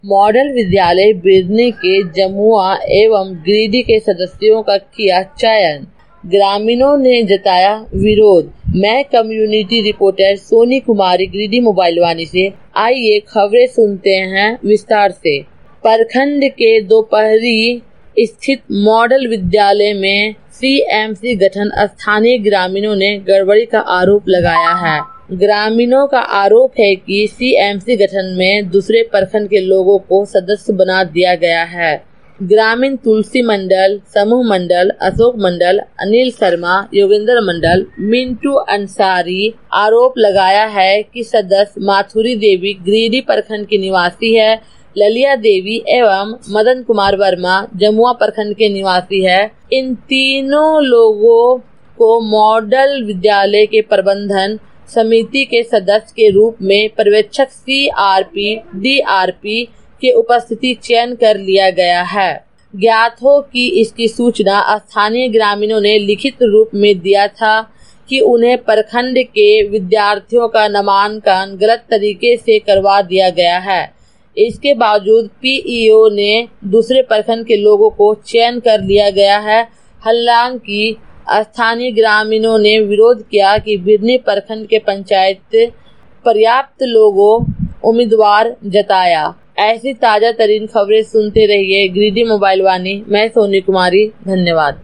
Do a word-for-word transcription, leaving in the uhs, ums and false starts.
Model विद्यालय बिरनी के जमुआ एवं गिरिडीह के सदस्यों का किया चयन, ग्रामीणों ने जताया विरोध। मैं community reporter Soni Kumari, Giridih mobile Vaani से। आइए खबरें सुनते हैं विस्तार से। प्रखंड के दोपहरी स्थित मॉडल विद्यालय में सीएमसी गठन, स्थानीय ग्रामीणों ने गड़बड़ी का आरोप लगाया है। ग्रामीणों का आरोप है कि सीएमसी गठन में दूसरे प्रखंड के लोगों को सदस्य बना दिया गया है। ग्रामीण तुलसी मंडल, समूह मंडल, अशोक मंडल, अनिल शर्मा, योगेंद्र मंडल, मिंटू अंसारी आरोप लगाया है कि सदस्य माथुरी देवी गिरिडीह प्रखंड की निवासी है, ललिया देवी एवं मदन कुमार वर्मा जमुआ प्रखंड के निवासी है। इन तीनों लोगों को मॉडल विद्यालय के प्रबंधन समिति के सदस्य के रूप में पर्यवेक्षक सीआरपी, डीआरपी के उपस्थिति चयन कर लिया गया है। ज्ञात हो कि इसकी सूचना स्थानीय ग्रामीणों ने लिखित रूप में दिया था कि उन्हें प्रखंड के विद्यार्थियों का नामांकन गलत तरीके से करवा दिया गया है। इसके बावजूद पीईओ ने दूसरे प्रखंड के लोगों को चयन कर लिया गया है। हालांकि स्थानीय ग्रामीणों ने विरोध किया कि बिरनी प्रखंड के पंचायत पर्याप्त लोगों उम्मीदवार जताया। ऐसी ताजा तरीन खबरें सुनते रहिए गिरिडीह मोबाइल वाणी। मैं सोनी कुमारी, धन्यवाद।